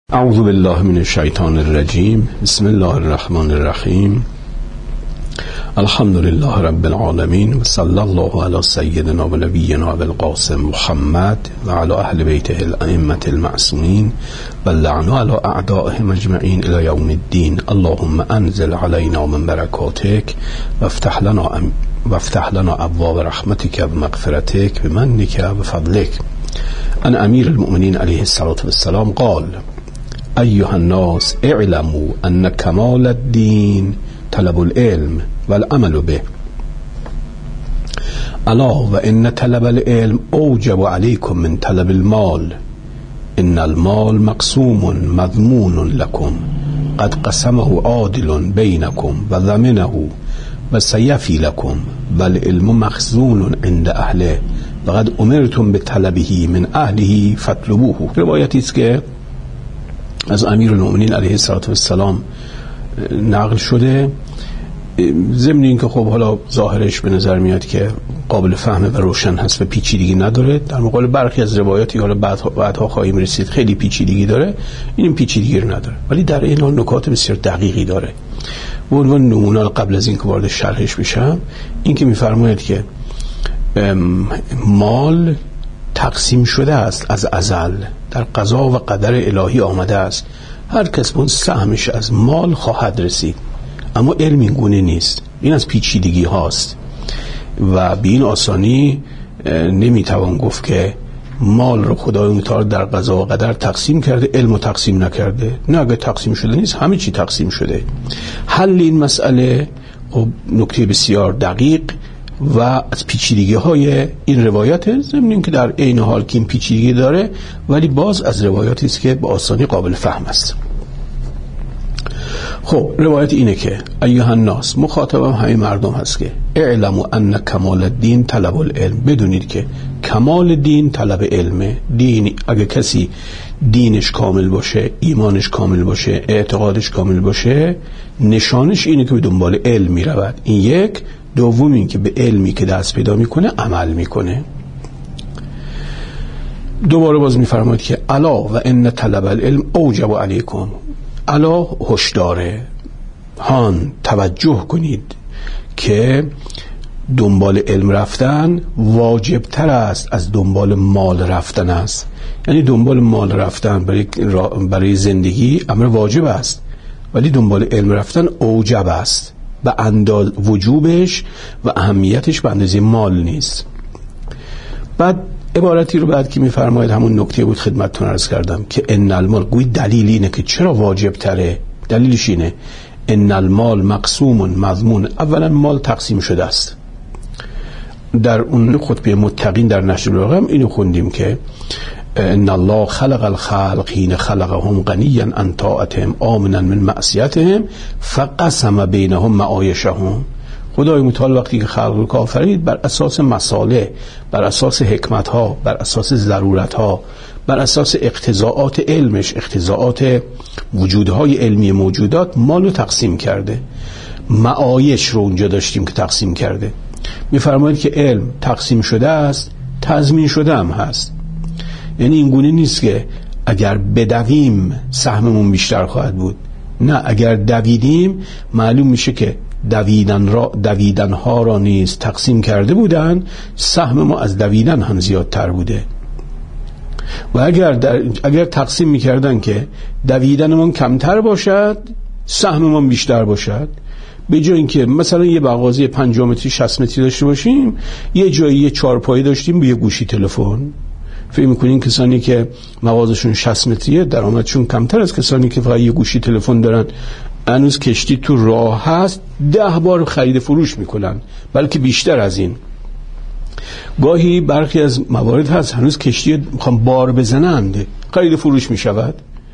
اعوذ بالله من الشیطان الرجیم. بسم الله الرحمن الرحیم. الحمد لله رب العالمین و صلی الله علی سیدنا و نبینا القاسم محمد و علی اهل بیته الائمه المعصومین و لعن علی اعدائهم اجمعین الی یوم الدین. اللهم انزل علینا من برکاتک و افتح لنا ابواب رحمتک و مغفرتک بمنک و فضلک. ان امیر المؤمنین علیه الصلاة والسلام قال: ایها الناس اعلموا ان کمال الدین طلب العلم والعمل به، الا و ان طلب العلم اوجب علیکم من طلب المال، ان المال مقسوم مضمون لكم قد قسمه عادل بینکم و ضمنه و سیفی لكم، بل علم مخزون عند اهله و قد امرتم بطلبه من اهله فاطلبوه. روایتی است که از امیر المؤمنین علیه السلام نقل شده، ضمن این که خب حالا ظاهرش به نظر میاد که قابل فهمه و روشن هست و پیچیدگی نداره، در مقابل برخی از روایاتی حالا بعدها خواهیم رسید خیلی پیچیدگی داره، این پیچیدگی رو نداره، ولی در این حال نکات بسیار دقیقی داره. به عنوان نمونه قبل از این که وارد شرحش بشم، این که میفرماید که مال تقسیم شده است از ازل، در قضا و قدر الهی آمده است، هر کس به سهمش از مال خواهد رسید، اما علم این گونه نیست. این از پیچیدگی هاست و به این آسانی نمیتوان گفت که مال رو خدای متعال در قضا و قدر تقسیم کرده، علم رو تقسیم نکرده. نه، اگه تقسیم شده نیست، همه چی تقسیم شده. حل این مسئله نکته بسیار دقیق و از پیچیدگی های این روایت، ضمن این که در عین حال که این پیچیدگی داره ولی باز از روایاتی است که به آسانی قابل فهم است. خب روایت اینه که ایها الناس، مخاطبم همه مردم هست که اعلموا ان کمال الدین طلب العلم، بدونید که کمال دین طلب علمه. دین اگه کسی دینش کامل باشه، ایمانش کامل باشه، اعتقادش کامل باشه، نشانش اینه که به دنبال علم می رود. این یک. دوم این که به علمی که دست پیدا میکنه عمل میکنه. دوباره باز میفرماید که الا و ان طلب العلم اوجب علیکم، الا هشداره، هان توجه کنید که دنبال علم رفتن واجب تر است از دنبال مال رفتن است. یعنی دنبال مال رفتن برای زندگی امر واجب است، ولی دنبال علم رفتن اوجب است، به وجوبش و اهمیتش به اندازه مال نیست. بعد عبارتی رو بعد که میفرماید همون نکته بود خدمتتون عرض کردم که ان المال، گوی دلیل اینه که چرا واجب تره. دلیلش اینه ان المال مقسوم مضمون. اولا مال تقسیم شده است. در اون خطبه متقین در نشر الرقم اینو خوندیم که ان الله خلق الخلق حين خلقهم غنيا عن طاعتهم آمنا من معصیتهم فقسم بینهم معایشهم. خدای متعال وقتی که خلق رو آفرید بر اساس مصالح، بر اساس حکمت ها، بر اساس ضرورت ها، بر اساس اقتضاعات علمش، اقتضاعات وجودهای علمی موجودات، مال رو تقسیم کرده. معایش رو اونجا داشتیم که تقسیم کرده. میفرماید که علم تقسیم شده است، تضمین شده هم هست. یعنی این گونه نیست که اگر بدویم سهممون بیشتر خواهد بود. نه، اگر دویدیم معلوم میشه که دویدن ها را نیز تقسیم کرده بودن، سهم ما از دویدن هم زیادتر بوده. و اگر تقسیم میکردن که دویدنمون کمتر باشد، سهممون بیشتر باشد، به جای اینکه مثلا یه مغازه 50 متری 60 متری داشته باشیم، یه جایی یه چهارپایه داشتیم با یه گوشی تلفن، فکر می‌کنین کسانی که مغازشون 60 متریه درآمدشون کمتر از کسانی که فقط یه گوشی تلفن دارن، هنوز کشتی تو راه هست 10 بار خرید فروش میکنن، بلکه بیشتر از این. گاهی برخی از موارد هست هنوز کشتی میخوان بار بزنند، خرید فروش میشود.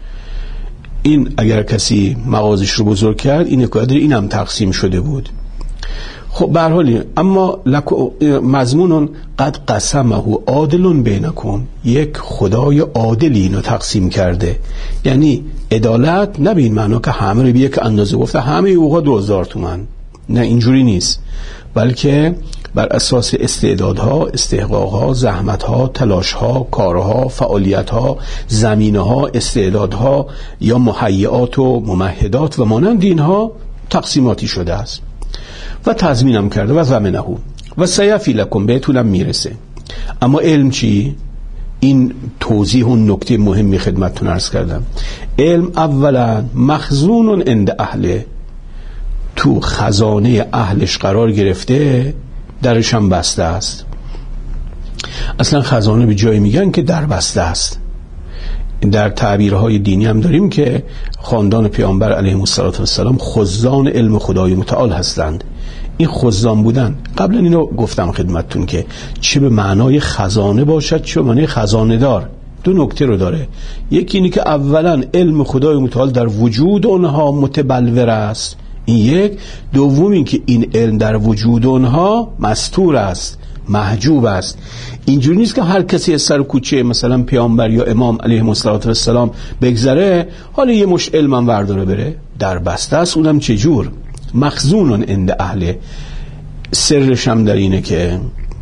این اگر کسی مغازش رو بزرگ کرد، این قدر اینم تقسیم شده بود. خب به هر حال اما مضمون قد قسمه عادل بینکم، یک خدای عادلی اینو تقسیم کرده. یعنی عدالت نه به این معنا که همه رو به یک اندازه گفته همه اوقات 2000 تومان، نه اینجوری نیست، بلکه بر اساس استعدادها، استحقاقها، زحمتها، تلاشها، کارها، فعالیتها، زمینه‌ها، استعدادها یا مهیئات و ممهدات و مانند اینها تقسیماتی شده است و تضمینم کرده و ضمنه و سیفی لکم، بهتونم میرسه. اما علم چی؟ این توضیح و نکته مهمی خدمتتون عرض کردم. علم اولا مخزون عند اهله، تو خزانه اهلش قرار گرفته، درش هم بسته است. اصلا خزانه به جایی میگن که در بسته است. در تعبیرهای دینی هم داریم که خاندان پیامبر علیه السلام خزان علم خدای متعال هستند. این خزان بودن، قبلا اینو گفتم خدمتتون که چه به معنای خزانه باشد چه به معنای خزانه دار. دو نکته رو داره. یکی اینی که اولا علم خدای متعال در وجود اونها متبلور است، این یک. دوم این که این علم در وجود اونها مستور است، محجوب است. اینجوری نیست که هر کسی از سر کوچه مثلا پیامبر یا امام علیه السلام بگذره حالا یه مشت علمم ورداره بره. در بسته است، اونم چجور؟ مخزونن عند اهله. سرش هم در اینه که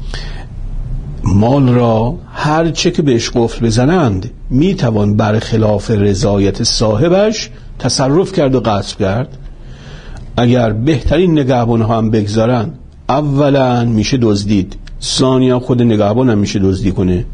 مال را هر چه که بهش قفل بزنند میتوان برخلاف رضایت صاحبش تصرف کرد و غصب کرد. اگر بهترین نگهبان ها هم بگذارن، اولا میشه دزدید، ثانیا خود نگهبان هم میشه دزدی کنه.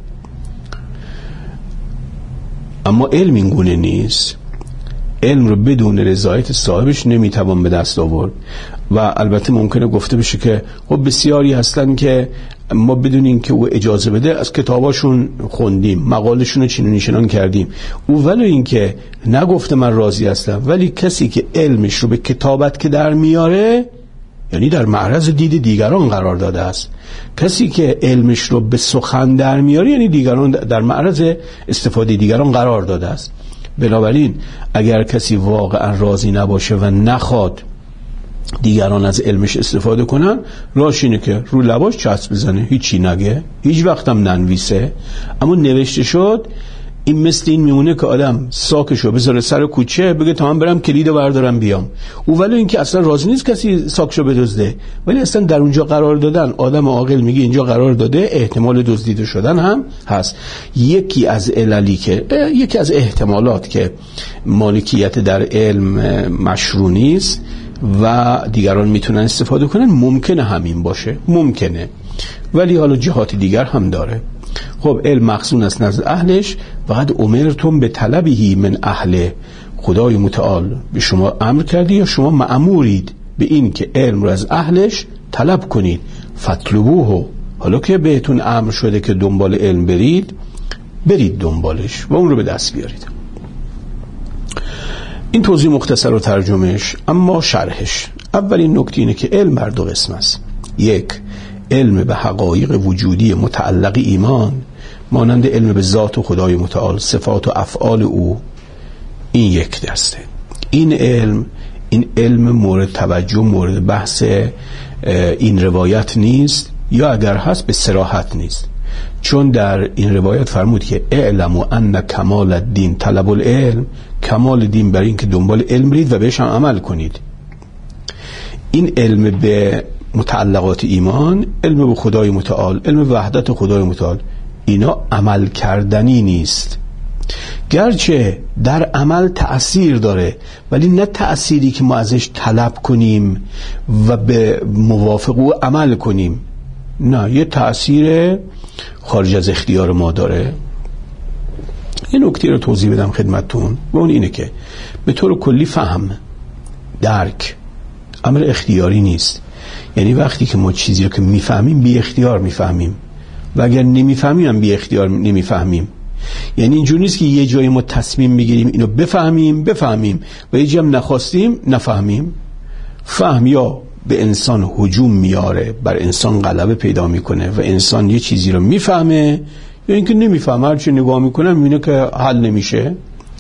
اما علم این گونه نیست. علم رو بدون رضایت صاحبش نمیتوان به دست آورد. و البته ممکنه گفته بشه که خب بسیاری هستن که ما بدون این که او اجازه بده از کتاباشون خوندیم، مقالشون رو چنین نشان کردیم، او ولی این که نگفته من راضی هستم، ولی کسی که علمش رو به کتابت که در میاره یعنی در معرض دید دیگران قرار داده است. کسی که علمش رو به سخن در میاره یعنی دیگران در معرض استفاده دیگران قرار داده است. بنابراین اگر کسی واقعا راضی نباشه و نخواد دیگران از علمش استفاده کنن، راهش اینه که رو لباش چسب بزنه، هیچی نگه، هیچ وقتم ننویسه. اما نوشته شد این مثل این میمونه که آدم ساکشو بذاره سر کوچه بگه تا من برم کلیدو بردارم بیام. او ولی این که اصلا راضی نیست کسی ساکشو بدزده، ولی اصلا در اونجا قرار دادن. آدم عاقل میگه اینجا قرار داده، احتمال دزدیده شدن هم هست. یکی از احتمالات که مالکیت در علم مشروع نیست و دیگران میتونن استفاده کنن ممکنه همین باشه، ممکنه، ولی حالا جهات دیگر هم داره. خب علم مخزون است نزد اهلش. فقط امرتم به طلبه من اهله، خدای متعال به شما امر کرده یا شما مأمورید به این که علم رو از اهلش طلب کنید. فطلبوه، حالا که بهتون امر شده که دنبال علم برید دنبالش و اون رو به دست بیارید. این توضیح مختصر و ترجمهش. اما شرحش، اولین نکته اینه که علم بر دو قسم است. یک، علم به حقایق وجودی متعلق ایمان، مانند علم به ذات خدای متعال، صفات و افعال او، این یک دسته. این علم مورد توجه، مورد بحث این روایت نیست، یا اگر هست به صراحت نیست، چون در این روایت فرمود که اعلموا ان کمال الدین طلب العلم، کمال دین برای این که دنبال علم برید و بهش هم عمل کنید. این علم به متعلقات ایمان، علم به خدای متعال، علم به وحدت خدای متعال، اینا عمل کردنی نیست. گرچه در عمل تأثیر داره، ولی نه تأثیری که ما ازش طلب کنیم و به موافق او عمل کنیم، نه، یه تأثیر خارج از اختیار ما داره. یه نکته رو توضیح بدم خدمتتون و اون اینه که به طور کلی فهم، درک امر اختیاری نیست. یعنی وقتی که ما چیزی رو که میفهمیم بی اختیار میفهمیم و اگر نمیفهمیم هم بی اختیار نمیفهمیم. یعنی اینجوری نیست که یه جایی ما تصمیم میگیریم اینو بفهمیم و یه جایی هم نخواستیم نفهمیم. فهم یا به انسان هجوم میاره، بر انسان غلبه پیدا میکنه و انسان یه چیزی رو میفهمه، یا اینکه نمیفهمه، هر چی نگاه میکنه میبینه که حل نمیشه.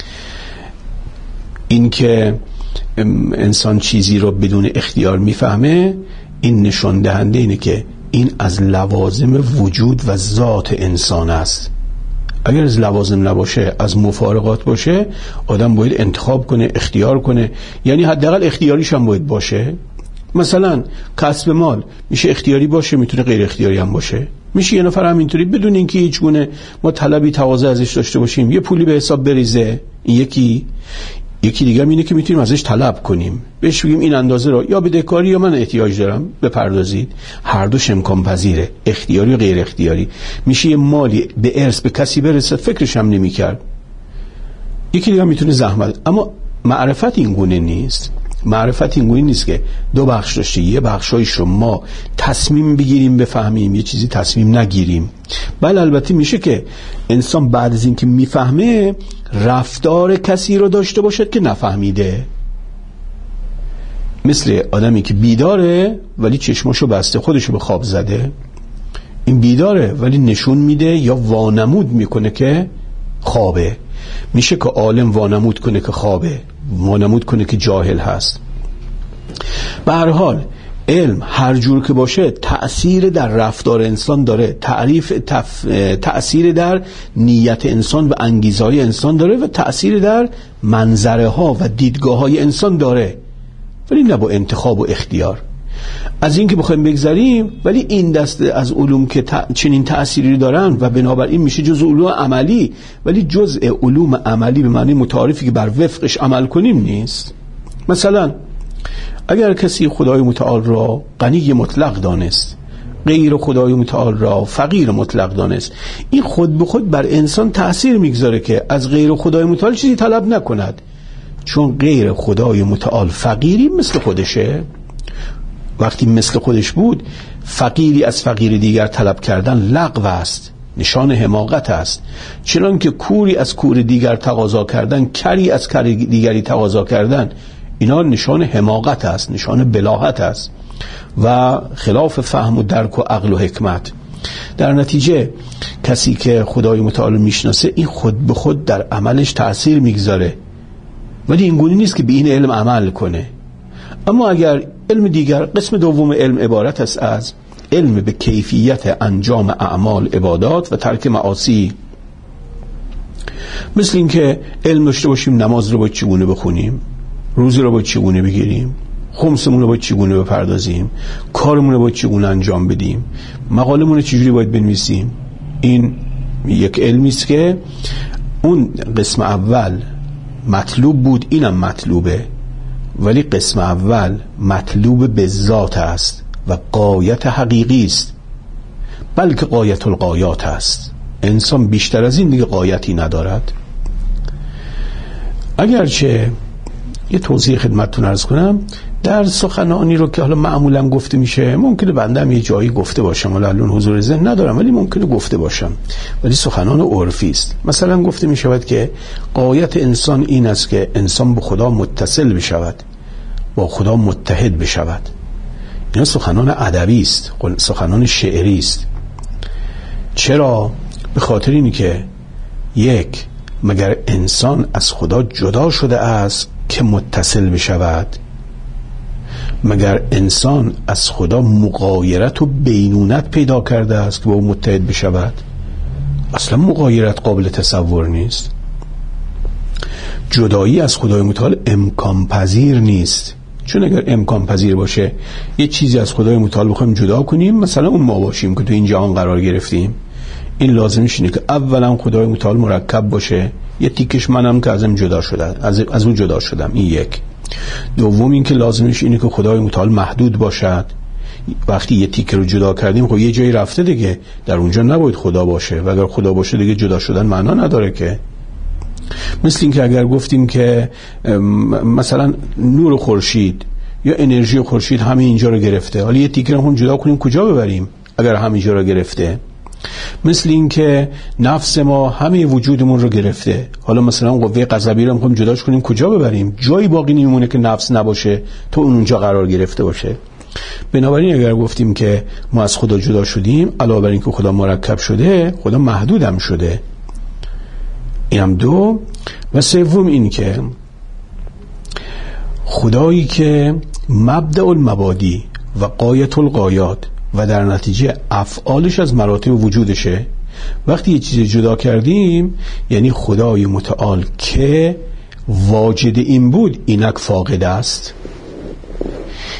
این که انسان چیزی رو بدون اختیار میفهمه، این نشان دهنده اینه که این از لوازم وجود و ذات انسان است. اگر از لوازم نباشه، از مفارقات باشه، آدم باید انتخاب کنه، اختیار کنه، یعنی حداقل اختیاریش هم باید باشه. مثلا کسب مال میشه اختیاری باشه، میتونه غیر اختیاری هم باشه. میشه یه نفر همینطوری بدون اینکه هیچ گونه ما طلبی تقاضا ازش داشته باشیم یه پولی به حساب بریزه. این یکی دیگه اینه که میتونیم ازش طلب کنیم، بهش بگیم این اندازه رو یا بدهکاری یا من احتیاج دارم بپردازید. هر دوش امکان پذیره، اختیاری و غیر اختیاری. میشه یه مالی به ارث به کسی برسه فکرش هم نمی‌کرد. یکی دیگه میتونه زحمت. اما معرفت این گونه نیست. معرفت این گونه نیست که دو بخش داشته، یه بخشایش رو ما تصمیم بگیریم بفهمیم، یه چیزی تصمیم نگیریم. بله البته میشه که انسان بعد از این که میفهمه رفتار کسی رو داشته باشد که نفهمیده. مثل آدمی که بیداره ولی چشماشو بسته، خودشو به خواب زده. این بیداره ولی نشون میده یا وانمود میکنه که خوابه. میشه که عالم وانمود کنه که خوابه، وانمود کنه که جاهل هست. به هر حال علم هر جور که باشه تأثیر در رفتار انسان داره، تأثیر در نیت انسان و انگیزهای انسان داره و تأثیر در منظره ها و دیدگاه های انسان داره، ولی نه با انتخاب و اختیار. از این که بخوایم بگذاریم، ولی این دسته از علوم که چنین تأثیری دارن و بنابراین میشه جزء علوم عملی، ولی جزء علوم عملی به معنی متعارفی که بر وفقش عمل کنیم نیست. مثلا اگر کسی خدای متعال را غنی مطلق دانست، غیر خدای متعال را فقیر مطلق دانست، این خود به خود بر انسان تأثیر میگذاره که از غیر خدای متعال چیزی طلب نکند، چون غیر خدای متعال فقیری مثل خودشه. وقتی مثل خودش بود، فقیری از فقیر دیگر طلب کردن لغو است، نشان حماقت است. چنان که کوری از کور دیگر تقاضا کردن، کری از کر دیگری تقاضا کردن، اینا نشان حماقت است، نشان بلاهت است و خلاف فهم و درک و عقل و حکمت. در نتیجه کسی که خدای متعال میشناسه، این خود به خود در عملش تأثیر میگذاره، ولی این گونه نیست که به این علم عمل کنه. اما اگر علم دیگر، قسم دوم علم عبارت است از علم به کیفیت انجام اعمال عبادات و ترک معاصی. مثل این که علم داشته باشیم نماز رو باید چگونه بخونیم، روزی رو باید چگونه بگیریم، خمسمون رو باید چگونه بپردازیم، کارمون رو باید چگونه انجام بدیم، مقالمون رو چجوری باید بنویسیم. این یک علمی است که اون قسم اول مطلوب بود، اینم مطلوبه، ولی قسم اول مطلوب به ذات است و غایت حقیقی است، بلکه غایت الغایات است. انسان بیشتر از این دیگه غایتی ندارد. اگرچه یه توضیح خدمتتون عرض کنم، در سخنانی رو که حالا معمولا گفته میشه، ممکنه بنده هم یه جایی گفته باشم، حالا الان حضور ذهن ندارم، ولی ممکنه گفته باشم، ولی سخنان عرفی است. مثلا گفته میشود که غایت انسان این است که انسان به خدا متصل بشود، با خدا متحد بشود. اینا سخنان ادبی است، سخنان شعری است. چرا؟ به خاطر اینی که یک، مگر انسان از خدا جدا شده است که متصل بشود؟ مگر انسان از خدا مغایرت و بینونت پیدا کرده است که با او متحد بشود؟ اصلا مغایرت قابل تصور نیست. جدایی از خدای متعال امکان پذیر نیست، چون اگر امکان پذیر باشه یه چیزی از خدای متعال بخوایم جدا کنیم، مثلا اون ما باشیم که تو این جهان قرار گرفتیم، این لازمش اینه که اولا خدای متعال مرکب باشه، یه تیکش منم که ازم جدا شده، از اون جدا شدم، این یک. دوم این که لازمش اینه که خدای متعال محدود باشد. وقتی یه تیکه رو جدا کردیم، خب یه جایی رفته دیگه، در اونجا نباید خدا باشه، و اگر خدا باشه دیگه جدا شدن معنا نداره که. مثل این که اگر گفتیم که مثلا نور خورشید یا انرژی خورشید همه اینجا رو گرفته، حالا یه تیکه رو هم جدا کنیم کجا ببریم اگر همه اینجا رو گرفته؟ مثل این که نفس ما همه وجودمون رو گرفته، حالا مثلا قوه غضبی رو هم جداش کنیم کجا ببریم؟ جایی باقی نمیمونه که نفس نباشه تو اونجا قرار گرفته باشه. بنابراین اگر گفتیم که ما از خدا جدا شدیم، علاوه بر این که خدا مرکب شده، خدا محدود هم شده. اینم دو. و سوم این که خدایی که مبدأ المبادی و غایت الغایات و در نتیجه افعالش از مراتب وجودشه، وقتی یه چیزی جدا کردیم یعنی خدای متعال که واجد این بود اینک فاقد است.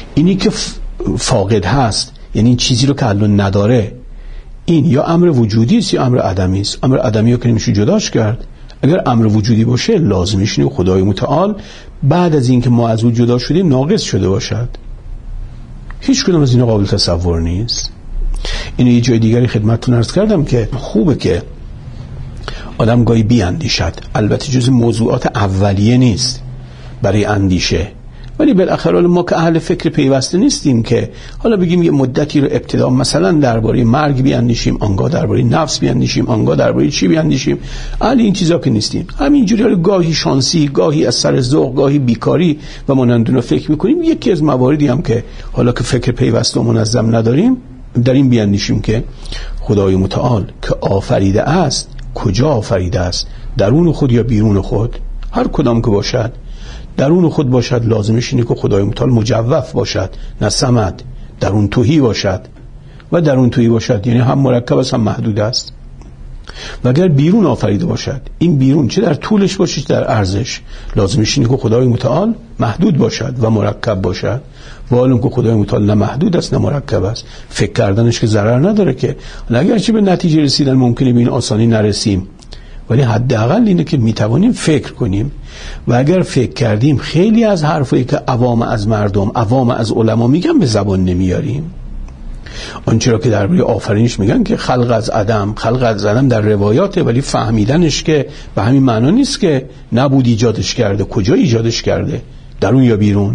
اینی که فاقد هست، یعنی این چیزی رو که الان نداره، این یا امر وجودی است یا امر عدمی است. امر عدمی رو که نمیشه جداش کرد. اگر امر وجودی باشه لازمش اینه خدای متعال بعد از اینکه ما از وجود جدا شدیم ناقص شده باشد. هیچ کدوم از اینا قابل تصور نیست. اینو یه جای دیگری خدمتتون عرض کردم که خوبه که آدم گاهی بیاندیشد. البته جز موضوعات اولیه نیست برای اندیشه، ولی بالاخره ما که اهل فکر پیوسته نیستیم که حالا بگیم یه مدتی رو ابتدا مثلا درباره مرگ بیاندیشیم، آنگاه درباره نفس بیاندیشیم، آنگاه درباره چی بیاندیشیم. اهل این چیزا که نیستیم. همینجوری گاهی شانسی، گاهی از سر ذوق، گاهی بیکاری و مانند اون فکر میکنیم. یکی از مواردی هم که حالا که فکر پیوسته و منظم نداریم در این بیاندیشیم که خدای متعال که آفریده است کجا آفریده است؟ درون خود یا بیرون خود؟ هر کدام که باشد، درون خود باشد لازمش اینه که خدای متعال مجوف باشد، نه صمد، درون توهی باشد. و درون توهی باشد یعنی هم مرکب است هم محدود است. و اگر بیرون آفریده باشد، این بیرون چه در طولش باشه چه در عرضش، لازمش اینه که خدای متعال محدود باشد و مرکب باشد. و حالا که خدای متعال نه محدود است نه مرکب است، فکر کردنش که ضرر نداره که اگرچه به نتیجه رسیدن ممکنه به این آسانی نرسیم، ولی حداقل اینه که میتوانیم فکر کنیم. و اگر فکر کردیم خیلی از حرفایی که عوام از مردم، عوام از علما میگن به زبان نمیاریم. آنچه را که درباره آفرینش میگن که خلق از عدم، خلق از عدم در روایاته، ولی فهمیدنش که به همین معنا نیست که نبود ایجادش کرده. کجا ایجادش کرده؟ درون یا بیرون؟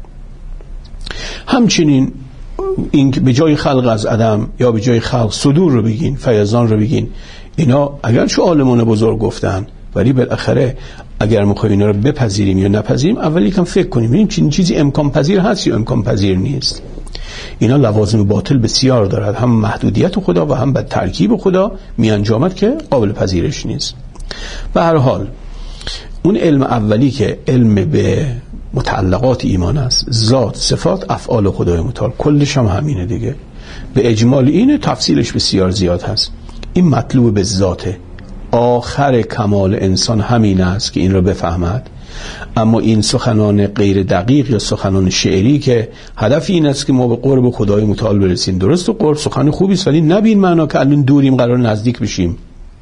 همچنین این که به جای خلق از عدم یا به جای خلق صدور رو بگین، فیضان رو بگین، اینا اگرچه عالمان بزرگ گفتن، ولی بالاخره اگر میخوایم اینا رو بپذیریم یا نپذیریم اول یکم فکر کنیم ببینیم چنین چیزی امکان پذیر هست یا امکان پذیر نیست. اینا لوازم باطل بسیار دارد، هم محدودیت خدا و هم به ترکیب خدا میانجامد که قابل پذیرش نیست. به هر حال اون علم اولی که علم به متعلقات ایمان است، ذات، صفات، افعال خدای متعال، کلش هم همینه دیگه. به اجمال اینه، تفصیلش بسیار زیاد هست. این مطلوب به ذاته. آخر کمال انسان همین است که این رو بفهمد. اما این سخنان غیر دقیق یا سخنان شعری که هدف این است که ما به قرب خدای متعال برسیم، درست و قرب سخن خوبی است ولی نبین معنا که الان دوریم قرار نزدیک بشیم.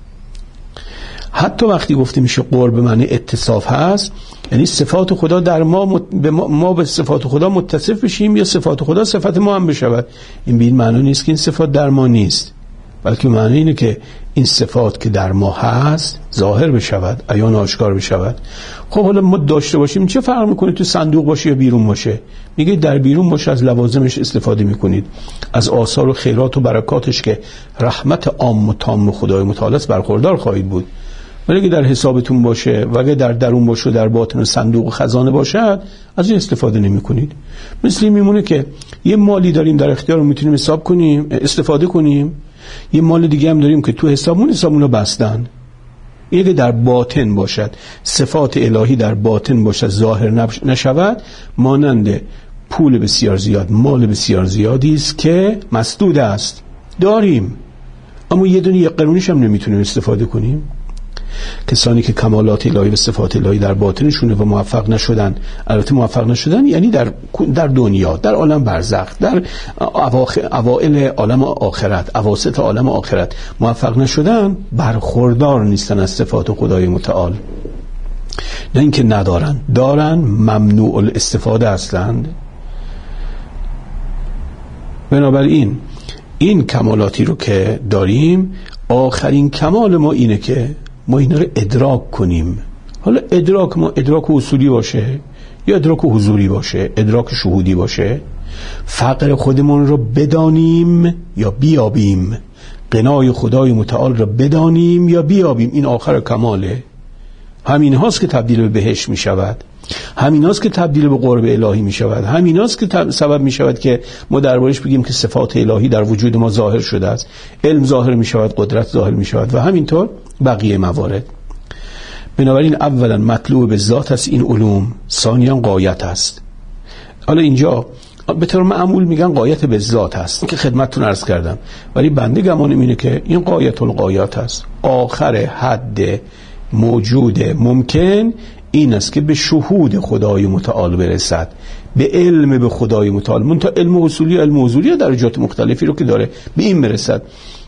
حتی وقتی گفته میشه قرب معنی اتصاف هست، یعنی صفات خدا در ما به صفات خدا متصف بشیم یا صفات خدا صفت ما هم بشود. این به این معنی نیست که این صفات در ما نیست، بلکه معنی اینه که این صفات که در ما هست ظاهر بشود، عیان آشکار بشود. خب حالا ما داشته باشیم چه فرق میکنه تو صندوق باشه یا بیرون باشه؟ میگه در بیرون باشه از لوازمش استفاده میکنید، از آثار و خیرات و برکاتش که رحمت عام و تام خدای متعال است برخوردار خواهید بود. ولی اگه در حسابتون باشه و اگه در درون باشه و در باطن صندوق و خزانه باشد از این استفاده نمی کنید. مثل میمونه که یه مالی داریم در اختیار میتونیم حساب کنیم استفاده کنیم، یه مال دیگه هم داریم که تو حسابمون رو بستن. اگه در باطن باشد، صفات الهی در باطن باشد، ظاهر نشود، مانند پول بسیار زیاد، مال بسیار زیادی است که مسدود است، داریم اما یه دونه یک قرونش هم نمیتونیم استفاده کنیم. کسانی که کمالات الهی و صفات الهی در باطنشونه و موفق نشدن، البته موفق نشدن یعنی در دنیا، در عالم برزخ، در اوائل عالم آخرت، اواسط عالم آخرت موفق نشدن، برخوردار نیستن از صفات خدای متعال. نه اینکه ندارن، دارن، ممنوع الاستفاده هستند. بنابراین این کمالاتی رو که داریم، آخرین کمال ما اینه که ما اینا رو ادراک کنیم. حالا ادراک ما ادراک اصولی باشه یا ادراک حضوری باشه، ادراک شهودی باشه، فقر خودمون رو بدانیم یا بیابیم، غنای خدای متعال رو بدانیم یا بیابیم، این آخر کماله. همین هاست که تبدیل به بهشت می شود، همین هاست که تبدیل به قرب الهی می شود، همین هاست که سبب می شود که ما دربارش بگیم که صفات الهی در وجود ما ظاهر شده است، علم ظاهر می شود، قدرت ظاهر می شود و همینطور بقیه موارد. بنابراین اولا مطلوب به ذات است این علوم، ثانیاً غایت است. حالا اینجا به طور معمول میگن غایت به ذات است که خدمتتون عرض کردم، ولی بنده گمانم اینه که این غایت الغایات است، آخر حد موجود ممکن این است که به شهود خدای متعال برسد، به علم به خدای متعال. منتها علم اصولی درجات مختلفی رو که داره به این برسد.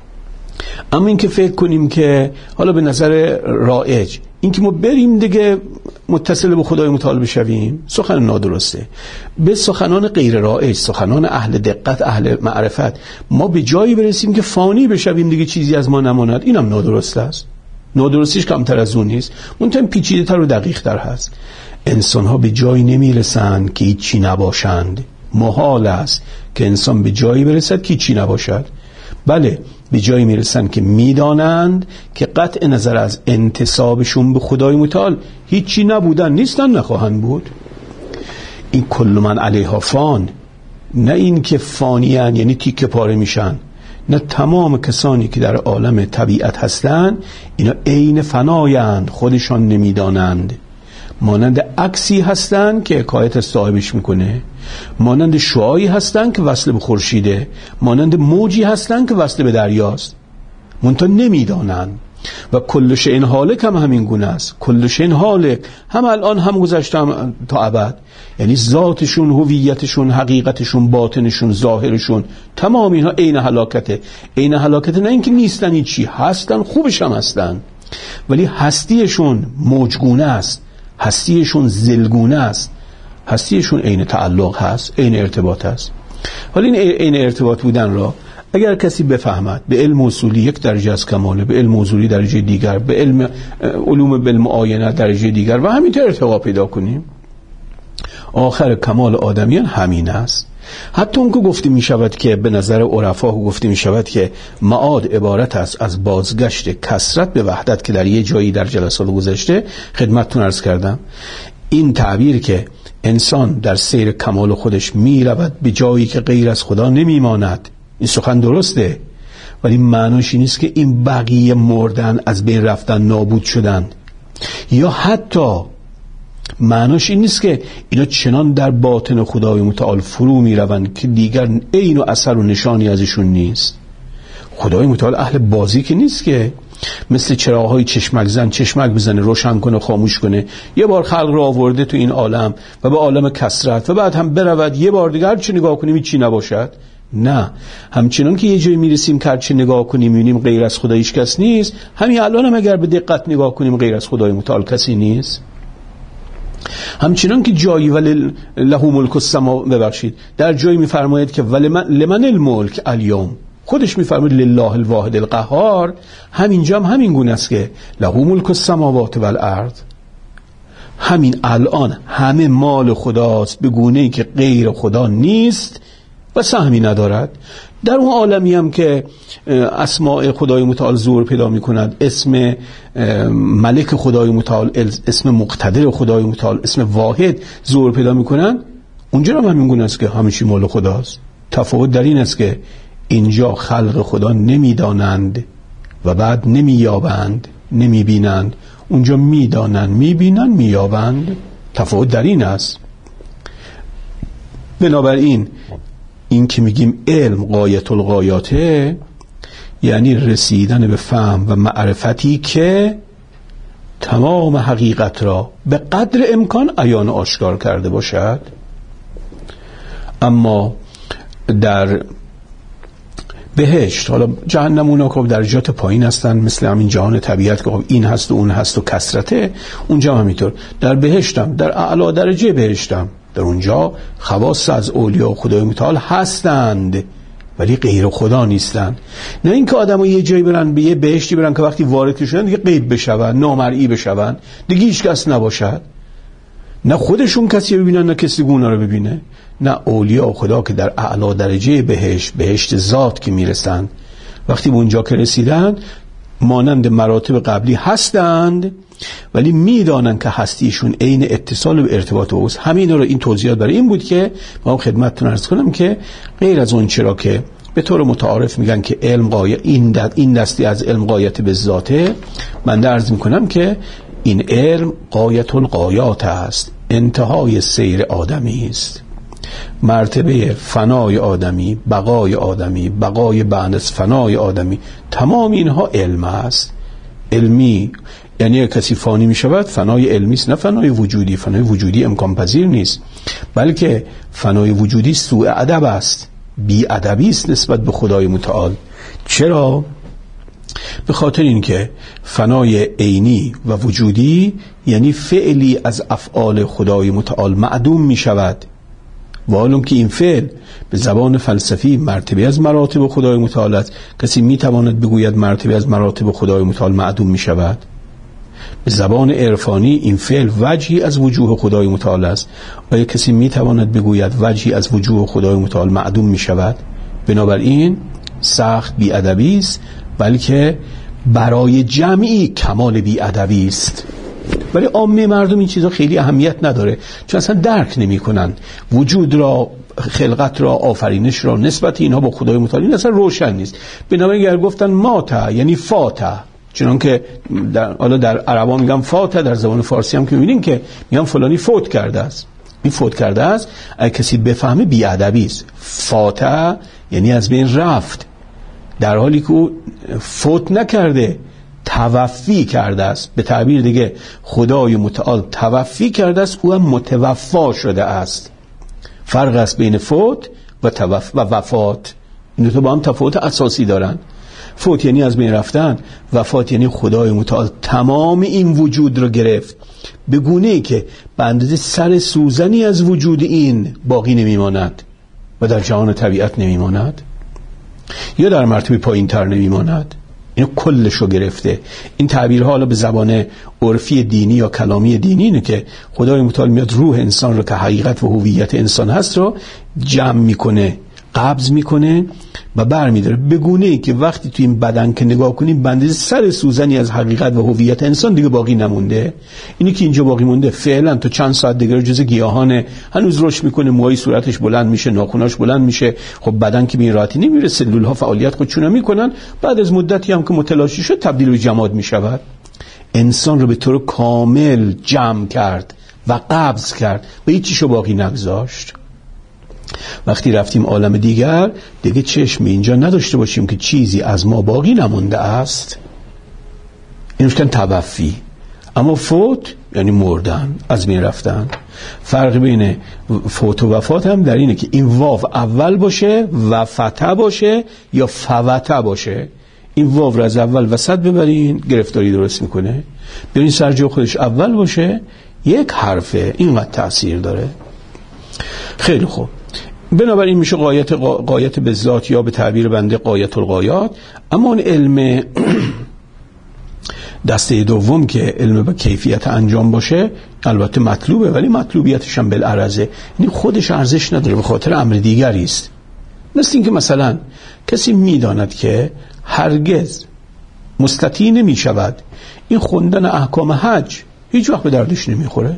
اما این که فکر کنیم که حالا به نظر رایج این که ما بریم دیگه متصل به خدای متعال بشویم، سخن نادرسته. به سخنان غیر رایج، سخنان اهل دقت، اهل معرفت، ما به جایی برسیم که فانی بشویم دیگه چیزی از ما نماند، اینم نادرست است. نادرستیش کمتر از اون نیست، منتها پیچیده تر و دقیق تر هست. انسان ها به جایی نمیرسند که هیچی نباشند. محال است که انسان به جایی برسد که هیچی نباشد. بله، به جایی میرسند که میدانند که قطع نظر از انتسابشون به خدای متعال هیچی نبودن، نیستن، نخواهند بود. این کل من علیها فان، نه این که فانیان یعنی تیکه پاره میشن، نه تمام کسانی که در عالم طبیعت هستند اینا عین فنایند، خودشان نمیدانند. مانند عکسی هستند که حکایت صاحبش میکنه، مانند شعاعی هستند که وصل به خورشیده، مانند موجی هستند که وصل به دریاست، منتها نمیدانند. و کل شیء هالک هم همین گونه است. کل شیء هالک، هم الان هم گذشته هم تا ابد. یعنی ذاتشون، هویتشون، حقیقتشون، باطنشون، ظاهرشون، تمام اینها عین هلاکته. عین هلاکته، نه اینکه نیستن، هیچی هستن، خوبش هم هستن، ولی هستیشون موجگونه است، هستیشون زلگونه است، هستیشون عین تعلق هست، عین ارتباط هست. حالا این عین ارتباط بودن را اگر کسی بفهمد، به علم اصولی یک درجه از کماله، به علم اصولی درجه دیگر، به علم علوم بالمعاینه درجه دیگر و همینطور ارتقا پیدا کنیم، آخر کمال آدمیان همین است. حتی اون که گفته می شود که به نظر عرفا گفته می شود که معاد عبارت است از بازگشت کثرت به وحدت که در یه جایی در جلسات گذشته خدمتتون عرض کردم. این تعبیر که انسان در سیر کمال خودش می رود به جایی که غیر از خدا نمی ماند، این سخن درسته، ولی معناش این نیست که این بقیه مردن، از بین رفتن، نابود شدن. یا حتی معناش این نیست که اینا چنان در باطن خدای متعال فرو می روند که دیگر عین و اثر و نشانی ازشون نیست. خدای متعال اهل بازی که نیست که مثل چراغ‌های چشمک زن چشمک بزنه، روشن کنه، خاموش کنه. یه بار خلق رو آورده تو این عالم و به عالم کثرت و بعد هم برود یه بار دیگر چه نگاه کنیم چی نباشد. نه، همچنان که یه جایی میرسیم که چه نگاه کنیم میبینیم غیر از خدا هیچ کس نیست، همین الان هم اگر به دقت نگاه کنیم غیر از خدای متعال کسی نیست. همچنان که جایی ولی له ملک السما، ببخشید، در جایی میفرماید که ولی لمن الملک الیوم، خودش میفرماید لله الواحد القهار. همینجا هم همین گونه است که له ملک السماوات و الارض، همین الان همه مال خداست به گونه‌ای که غیر خدا نیست و سهمی ندارد. در اون عالمی هم که اسماء خدای متعال ظهور پیدا می کند، اسم ملک خدای متعال، اسم مقتدر خدای متعال، اسم واحد ظهور پیدا می کنند، اونجا هم همین گونه است که همیشه مال خداست. تفاوت در این است که اینجا خلق خدا نمی دانند و بعد نمی یابند، نمی بینند، اونجا می دانند، می بینند، می یابند. تفاوت در این است. بنابراین این که میگیم علم غایت الغایاته، یعنی رسیدن به فهم و معرفتی که تمام حقیقت را به قدر امکان عیان آشکار کرده باشد. اما در بهشت، حالا جهنم اونا که درجات پایین هستن، مثل همین جهان طبیعت که این هست و اون هست و کثرته، اونجا هم همینطور. در بهشتم، در اعلی درجه بهشتم، در اونجا خواص از اولیاء خدای متعال هستند ولی غیر خدا نیستند. نه اینکه آدم‌ها یه جایی برن، به یه بهشتی برن که وقتی وارد شدن دیگه غیب بشون، نامرئی بشون، دیگه هیچ کس نباشد، نه خودشون کسی ببینن نه کسی اونا رو ببینه. نه، اولیاء خدا که در اعلی درجه بهشت ذات که میرسن، وقتی به اونجا که رسیدن مانند مراتب قبلی هستند ولی میدانن که هستیشون عین اتصال و ارتباط اوست. همین رو این توضیحات برای این بود که ما خدمتتون عرض کنم که غیر از اون چرا که به طور متعارف میگن که علم غایت، این دستی از علم غایت به ذاته، من عرض میکنم که این علم غایت الغایات است، انتهای سیر آدمی است، مرتبه فنای آدمی، بقای آدمی، بقای بعد از فنای آدمی، تمام اینها علم است. علمی یعنی کسی فانی می شود فنای علمی است، نه فنای وجودی. فنای وجودی امکان پذیر نیست، بلکه فنای وجودی سوء ادب است، بی ادبی است نسبت به خدای متعال. چرا؟ به خاطر اینکه فنای عینی و وجودی یعنی فعلی از افعال خدای متعال معدوم می شود، و حالا که این فعل به زبان فلسفی مرتبه از مراتب خدای متعال است، کسی می تواند بگوید مرتبه از مراتب خدای متعال معدوم می شود؟ به زبان عرفانی این فعل وجهی از وجوه خدای متعال است. آیا کسی می تواند بگوید وجهی از وجوه خدای متعال معدوم می شود؟ بنابراین سخت بی ادبی است، بلکه برای جمعی کمال بی ادبی است. ولی عامه مردم این چیزا خیلی اهمیت نداره، چون اصلا درک نمی کنن وجود را، خلقت را، آفرینش را، نسبت اینها با خدای متعال این اصلا روشن نیست. بنابراین اگر گفتن ماتا یعنی فاتا، چون که در عربا میگن فاتا، در زبان فارسی هم که میبینین که میگن فلانی فوت کرده است. این فوت کرده است اگه کسی بفهمه بی ادبی است. فاتا یعنی از بین رفت، در حالی که او فوت نکرده، توفی کرده است. به تعبیر دیگه خدای متعال توفی کرده است، او هم متوفا شده است. فرق است بین فوت و وفات. این دو تا با هم تفاوت اساسی دارن. فوت یعنی از بین رفتن، وفات یعنی خدای متعال تمام این وجود رو گرفت، به گونه‌ای که به اندازه سر سوزنی از وجود این باقی نمیماند و در جهان طبیعت نمیماند، یا در مرتبه پایین تر نمیماند. اینو کلشو گرفته. این تعبیرها حالا به زبان عرفی دینی یا کلامی دینی اینه که خدای متعال میاد روح انسان رو که حقیقت و هویت انسان هست رو جمع میکنه، قبض میکنه و برمیداره، به گونه‌ای که وقتی تو این بدن که نگاه کنیم بنده سر سوزنی از حقیقت و هویت انسان دیگه باقی نمونده. اینی که اینجا باقی مونده فعلا تو چند ساعت دیگه جزء گیاهانه، هنوز رشد میکنه، موهای صورتش بلند میشه، ناخناش بلند میشه. خب بدن که به این راحتی نمیره، سلول ها فعالیت خودشون میکنن، بعد از مدتی هم که متلاشی شد تبدیل به جماد میشود. انسان رو به طور کامل جمع کرد و قبض کرد و هیچ چیزو باقی نگذاشت. وقتی رفتیم عالم دیگر دیگه چشم اینجا نداشته باشیم که چیزی از ما باقی نمونده است. اینوش کن توفی. اما فوت یعنی مردن، از بین رفتن. فرق بین فوت و وفات هم در اینه که این واو اول باشه، وفته باشه یا فوته باشه. این واو رو از اول وسط ببرین گرفتاری درست میکنه. ببین سرجا خودش اول باشه یک حرفه، اینقدر تأثیر داره. خیلی خوب. بنابراین میشه غایت به ذات یا به تعبیر بنده غایت الغایات. اما اون علم دسته دوم که علم به کیفیت انجام باشه البته مطلوبه، ولی مطلوبیتش هم بالعرضه، یعنی خودش ارزش نداره، به خاطر امر دیگری است. مثل این که مثلا کسی میداند که هرگز مستطیع نمی شود این خوندن احکام حج هیچ وقت به دردش نمیخوره.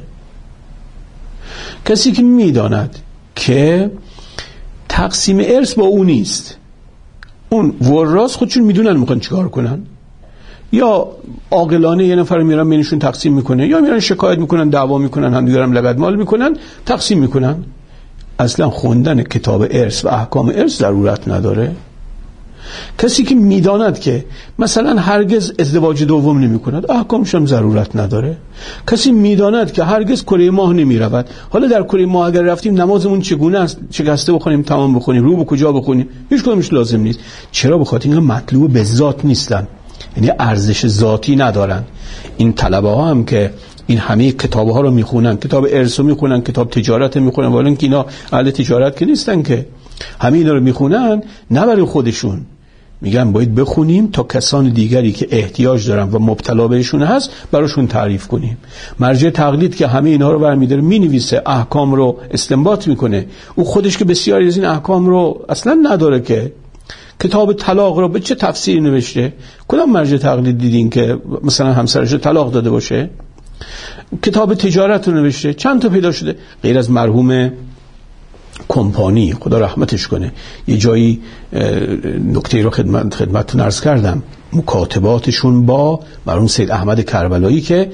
کسی که میداند که تقسیم ارث با اون نیست، اون وراث خودشون میدونن میخوان چیکار کنن، یا عاقلانه یه نفر میرن بینشون تقسیم میکنه، یا میرن شکایت میکنن، دعوا میکنن، همدیگر هم لگد مال میکنن، تقسیم میکنن. اصلا خوندن کتاب ارث و احکام ارث ضرورت نداره. کسی که میداند که مثلا هرگز ازدواج دوم نمی کند احکامش هم ضرورت نداره. کسی میداند که هرگز کره ماه نمی رود، حالا در کره ماه اگر رفتیم نمازمون چگونه است، شکسته بخونیم، تمام بخونیم، رو به کجا بخونیم، هیچ کدومش لازم نیست. چرا؟ به خاطر اینکه مطلوب به ذات نیستن، یعنی ارزش ذاتی ندارن. این طلبه ها هم که این همه کتاب ها رو میخونن، کتاب ارث رو میخونن، کتاب تجارت رو میخونن، ولی اینکه اینا اهل تجارت که نیستن، که همه اینا رو میخونن نه برای خودشون، میگن باید بخونیم تا کسان دیگری که احتیاج دارن و مبتلا بهشون هست براشون تعریف کنیم. مرجع تقلید که همه اینا رو برمی‌داره مینویسه، احکام رو استنباط میکنه، او خودش که بسیاری از این احکام رو اصلا نداره. که کتاب طلاق رو به چه تفسیری نوشته؟ کدام مرجع تقلید دیدین که مثلا همسرش طلاق داده باشه؟ کتاب تجارت رو نوشته، چند تا پیدا شده غیر از مرحوم کمپانی، خدا رحمتش کنه. یه جایی نکته رو خدمتتون عرض کردم، مکاتباتشون با مرحوم سید احمد کربلایی که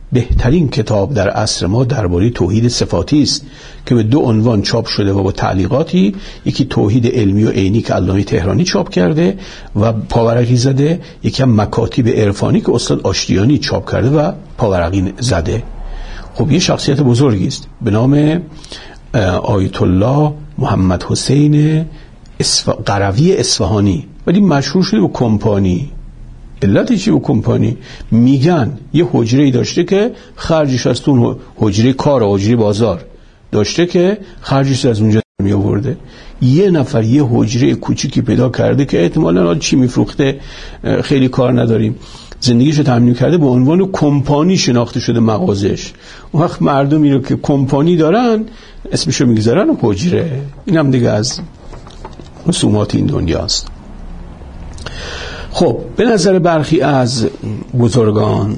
بهترین کتاب در عصر ما درباره توحید صفاتی است که به 2 عنوان چاپ شده و با تعلیقاتی. یکی توحید علمی و عینی که علامه تهرانی چاپ کرده و پاورقی زده، یکی هم مکاتیب عرفانی که استاد آشتیانی چاپ کرده و پاورقی زده. خب یه شخصیت بزرگی است به نام آیت الله محمد حسین قروی اصفهانی، ولی مشهور شده با کمپانی. علتی چی با کمپانی؟ میگن یه حجره‌ای داشته که خرجش از اون حجره کار و حجره بازار داشته که خرجش از اونجا می آورده. یه نفر یه حجره کوچیکی پیدا کرده که احتمالاً چی میفروخته خیلی کار نداریم، زندگیشو تامین کرده، به عنوان کمپانی شناخته شده مغازش. اون وقت مردمی رو که کمپانی دارن اسمشو میگذارن حجره. اینم دیگه از رسومات این دنیاست. خب به نظر برخی از بزرگان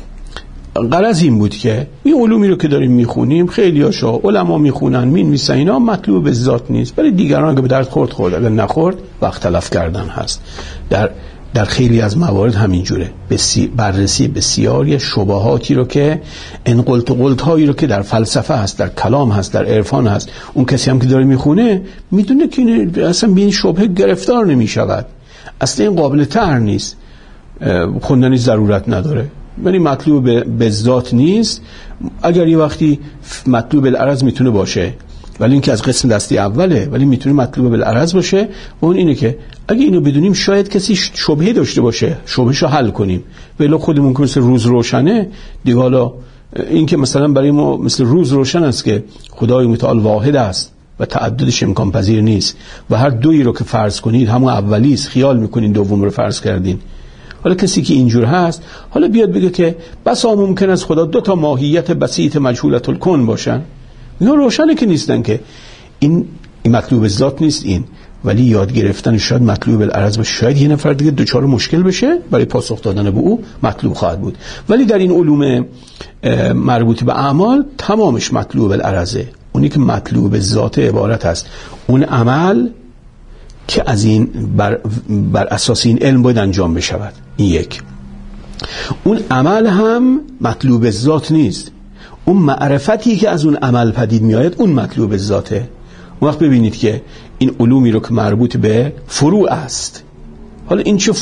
غرض این بود که این علومی رو که داریم میخونیم، خیلی هاشا علما میخونن مینویسن، اینا مطلوب به ذات نیست، ولی دیگران اگه به درد خورد اگه نخورد وقت تلف کردن هست. در خیلی از موارد همینجوره. بررسی بسیاری شبهاتی رو که قلت هایی رو که در فلسفه هست، در کلام هست، در عرفان هست، اون کسی هم که داره میخونه میدونه که اصلا به این شبهه گرفتار نمیشود، اصلا این قابل طرح نیست، خوندنی ضرورت نداره، یعنی مطلوب به ذات نیست. اگر یه وقتی مطلوب بالعرض میتونه باشه، ولی این که از قسم دستی اوله، ولی میتونه مطلوب بالعرض باشه. اون اینه که اگه اینو بدونیم شاید کسی شبهه داشته باشه، شبهشو حل کنیم. ولی خودمون که مثل روز روشنه دیگه، حالا این که مثلا برای ما مثل روز روشن است که خدای متعال واحد است و تعددش امکان پذیر نیست و هر دویی رو که فرض کنید همون اولی است، خیال میکنین دوم رو فرض کردین. حالا کسی که اینجور هست حالا بیاد بگه که بسا ممکن است خدا 2 ماهیت بسیط مجهولت الکون باشن. اینا روشنه که نیستن، که این مطلوب ذات نیست این، ولی یاد گرفتن شاید مطلوب العرض باشه. شاید یه نفر دیگه دچار مشکل بشه، برای پاسخ دادن به او مطلوب خواهد بود. ولی در این علوم مربوط به اعمال تمامش مطلوب العرضه. اونی که مطلوب ذات عبارت است اون عمل که از این بر اساس این علم باید انجام بشود. این یک. اون عمل هم مطلوب ذات نیست، اون معرفتی که از اون عمل پدید میآید اون مطلوب ذاته. اون وقت ببینید که این علومی رو که مربوط به فروع است، حالا این چه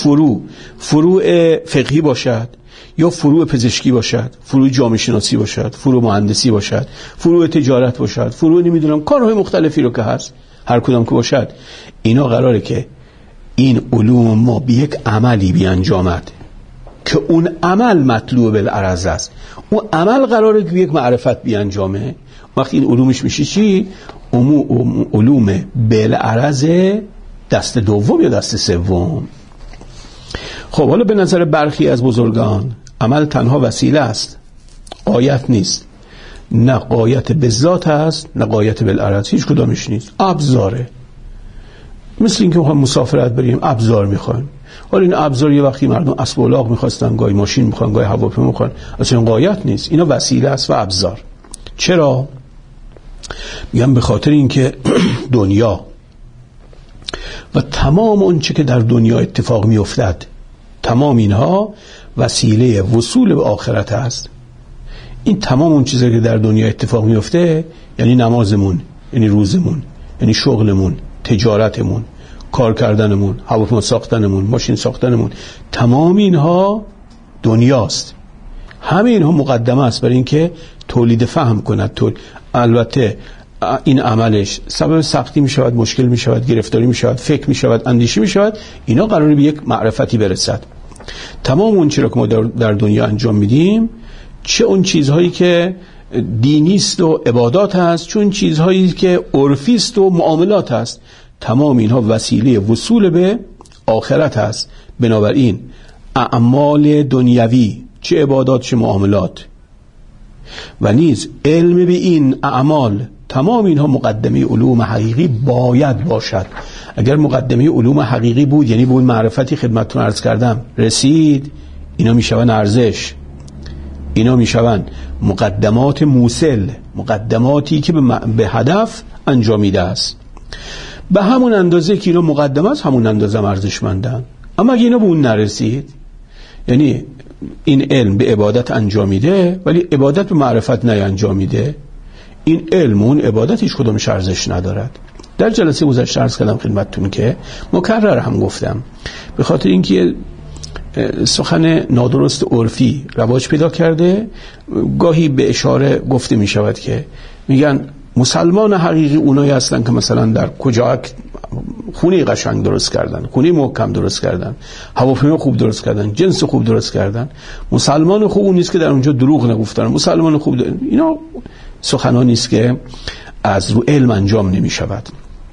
فروع فقهی باشد یا فروع پزشکی باشد، فروع جامعه شناسی باشد، فروع مهندسی باشد، فروع تجارت باشد، فروع نمیدونم کارهای مختلفی رو که هست، هر کدام که باشد، اینا قراره که این علوم ما به یک عملی بیانجامد که اون عمل مطلوب العرض است. اون عمل قراره که یک معرفت بیانجامه. وقتی این علومش میشه چی؟ علوم بالعرض دست دوم یا دست سوم. خب حالا به نظر برخی از بزرگان عمل تنها وسیله است، غایت نیست. نه غایت به ذات است نه غایت بالعرض، هیچ کدامش نیست، ابزاره. مثل این که میخوایم مسافرت بریم ابزار میخوایم. حالا این ابزار یه وقتی مردم اسب و الاغ میخواستن، گاهی ماشین میخوان، گاهی هواپیما میخوان، اصلا این غایت نیست، اینا وسیله است و ابزار. چرا؟ میگم به خاطر اینکه دنیا و تمام اون چه که در دنیا اتفاق میافتد، تمام اینها وسیله وصول به آخرت است. این تمام اون چیزایی که در دنیا اتفاق میفته، یعنی نمازمون، یعنی روزمون، یعنی شغلمون، تجارتمون، کار کردنمون، هواپیما ساختنمون، ماشین ساختنمون، تمام اینها دنیاست. همه اینها مقدمه است برای اینکه تولید فهم کند. البته این عملش سبب سختی می شود، مشکل می شود، گرفتاری می شود، فکر می شود، اندیشه می شود. اینا قراره به یک معرفتی برسد. تمام اون چیزی که ما در دنیا انجام میدیم، چه اون چیزهایی که دینیست و عبادات هست، چون چیزهایی که عرفیست و معاملات هست، تمام اینها وسیله وصول به آخرت هست. بنابراین اعمال دنیوی، چه عبادات چه معاملات، و نیز علم به این اعمال، تمام اینها مقدمه علوم حقیقی باید باشد. اگر مقدمه علوم حقیقی بود، یعنی به اون معرفتی خدمتتون عرض کردم رسید، اینا میشون ارزش، اینا میشون مقدمات موصل، مقدماتی که به هدف انجامیده است. به همون اندازه که اینا مقدمه است، همون اندازه ارزشمندن. اما اگه اینا به اون نرسید، یعنی این علم به عبادت انجام میده ولی عبادت به معرفت انجام میده، این علم و اون عبادت هیچ کدومش ارزش ندارد. در جلسه گذشته عرض کردم خدمتتون که مکرر هم گفتم به خاطر اینکه سخن نادرست عرفی رواج پیدا کرده، گاهی به اشاره گفته می شود که میگن مسلمان حقیقی اونایی هستن که مثلا در کجا خونه قشنگ درست کردن، خونه محکم درست کردن، هواپیما خوب درست کردن، جنس خوب درست کردن. مسلمان خوب اون نیست که در اونجا دروغ نگفتن. مسلمان خوب اینا سخنان نیست که از رو علم انجام نمی شود.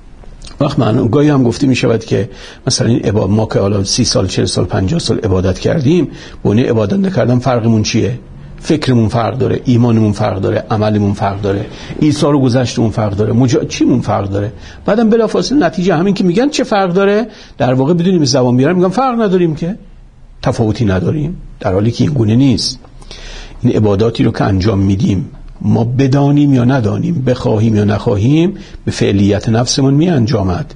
وقت من گاهی هم گفته می شود که مثلا این عبادت ما که حالا 30 سال 40 سال 50 سال عبادت کردیم، بونه عبادت نکردن فرقمون چیه؟ فکرمون فرق داره، ایمانمون فرق داره، عملمون فرق داره، ایثار و گذشتمون فرق داره، چیمون فرق داره. بعدم بلافاصله نتیجه همین که میگن چه فرق داره، در واقع بدونیم زبان بیارن میگن فرق نداریم، که تفاوتی نداریم، در حالی که این گونه نیست. این عباداتی رو که انجام میدیم ما بدانیم یا ندانیم، بخواهیم یا نخواهیم، به فعلیت نفسمون می انجامد.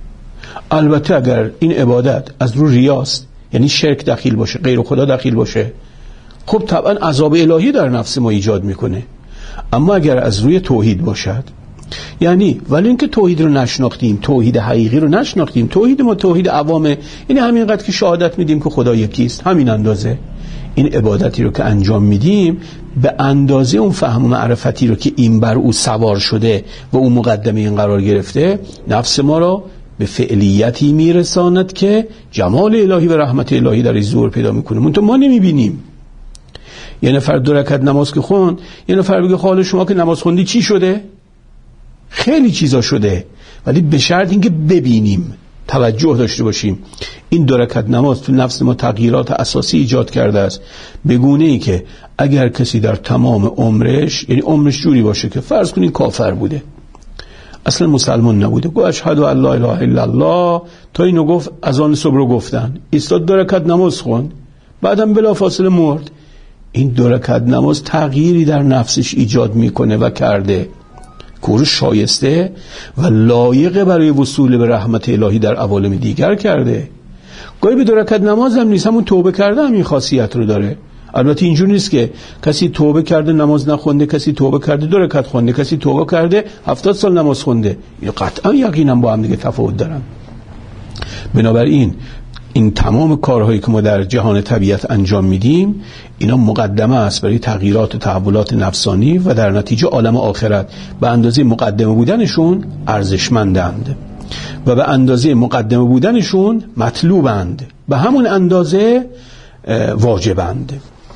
البته اگر این عبادت از رو ریاست، یعنی شرک دخیل باشه، غیر خدا دخیل باشه، خب طبعا عذاب الهی در نفس ما ایجاد میکنه. اما اگر از روی توحید باشد، یعنی ولی اینکه توحید رو نشناختیم، توحید حقیقی رو نشناختیم، توحید ما توحید عوامه، یعنی همینقدر که شهادت میدیم که خدا یکیست، همین اندازه. این عبادتی رو که انجام میدیم به اندازه اون فهم و معرفتی رو که این بر او سوار شده و اون مقدمه این قرار گرفته، نفس ما رو به فعلیتی میرساند که جمال الهی و رحمت الهی در ظهور پیدا میکنه. منتها ما نمیبینیم. یه نفر 2 رکعت نماز که خوند، یه نفر بگه حال شما که نماز خوندی چی شده؟ خیلی چیزا شده، ولی به شرط اینکه ببینیم، توجه داشته باشیم. این 2 رکعت نماز تو نفس ما تغییرات اساسی ایجاد کرده است، به گونه ای که اگر کسی در تمام عمرش، یعنی عمرش جوری باشه که فرض کنین کافر بوده، اصلا مسلمان نبوده، گفت اشهد ان لا اله الا الله، تا اینو گفت اذان صبح رو گفتن، ایستاد 2 رکعت نماز خوند، بعدم بلافاصله مرد، این 2 رکعت نماز تغییری در نفسش ایجاد میکنه و کرده که شایسته و لایق برای وصول به رحمت الهی در عوالم دیگر کرده. گاهی به 2 رکعت نماز هم نیست، همون توبه کرده هم این خاصیت رو داره. البته اینجور نیست که کسی توبه کرده نماز نخونده، کسی توبه کرده 2 رکعت خونده، کسی توبه کرده 70 سال نماز خونده، این قطعا یقینا با هم دیگه تفاوت دارن. بنابراین این تمام کارهایی که ما در جهان طبیعت انجام میدیم، اینا مقدمه است برای تغییرات و تحولات نفسانی و در نتیجه عالم آخرت. به اندازه مقدمه بودنشون ارزشمندند و به اندازه مقدمه بودنشون مطلوبند، به همون اندازه واجبند.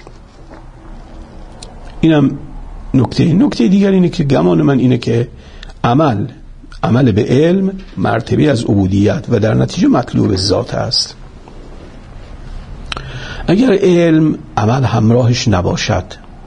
اینم نکته دیگر اینه که گمان من اینه که عمل به علم مرتبه از عبودیت و در نتیجه مطلوب ذات است. اگر علم عمل همراهش نباشد،